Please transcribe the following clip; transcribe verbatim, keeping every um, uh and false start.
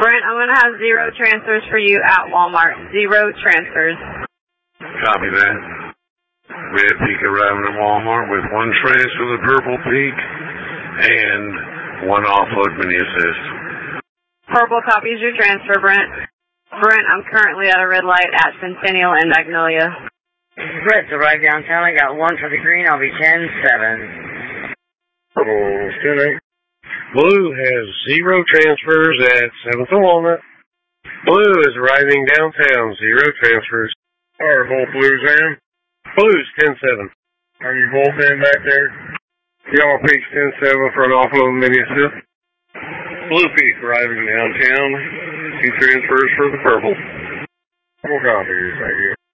Brent, I'm going to have zero transfers for you at Walmart. Zero transfers. Copy that. Red Peak arriving at Walmart with one transfer to the Purple Peak and one offload mini assist. Purple copies your transfer, Brent. Brent, I'm currently at a red light at Centennial and Magnolia. Brent's arrived downtown. I got one for the green. I'll be ten seven. Purple, ten eight. Blue has zero transfers at seventh and Walnut. Blue is arriving downtown, zero transfers. Alright, both Blues in. Blues, ten seven. Are you both in back there? Yellow Peak's ten seven for an offload mini assist. Blue Peak arriving downtown. Two transfers for the Purple. Full copies, thank you.